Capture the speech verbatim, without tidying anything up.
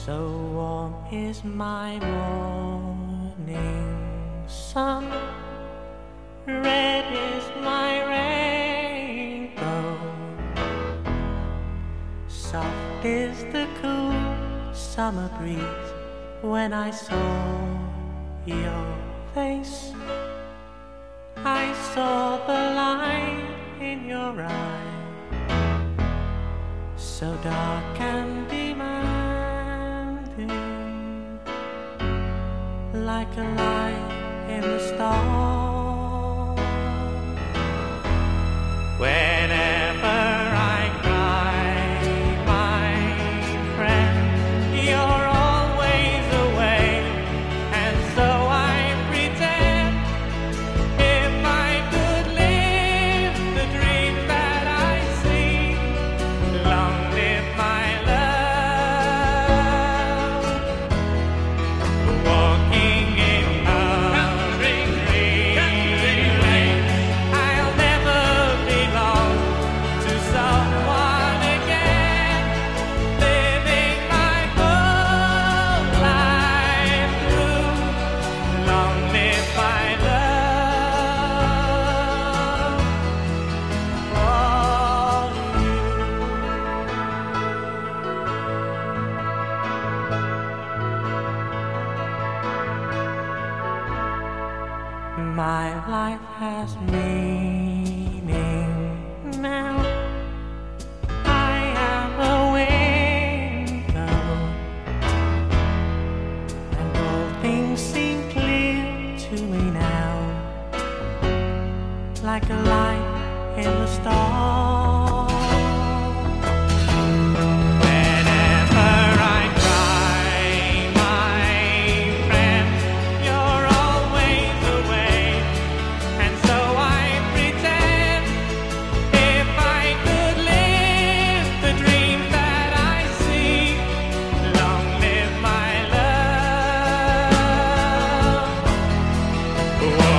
So warm is my morning sun, red is my rainbow, soft is the cool summer breeze when I saw your face. I saw the light in your eye, so dark and demanding, like a light in the storm. Whenever I cry, my friend, you're always away, and so I pretend if I could live the dream that I see. Long live my love, walking in country lanes. I'll never belong to someone again, living my whole life through. Long live my love for you. My life has meaning now. I am a window, and all things seem clear to me now, like a light in the storm. Whenever I cry, my friend, you're always away, and so I pretend if I could live the dream that I see. Long live my love.